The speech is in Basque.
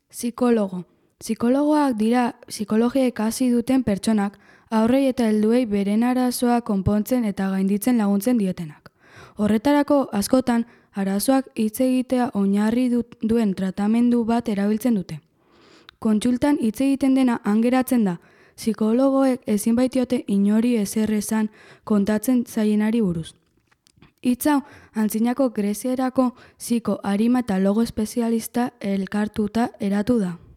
Psikologo. Psikologoak dira psikologia ikasi duten pertsonak aurrei eta helduei beren arazoak konpontzen eta gainditzen laguntzen dietenak. Horretarako askotan arazoak hitz egitea oinarri duen tratamendu bat erabiltzen dute. Kontsultan hitz egiten dena han geratzen da, psikologoek ezin baitiote inori ezer esan kontatzen zaienari buruz. Hitz hau antzinako Greziarako psiko, arima eta logo espezialista elkartuta eratu da.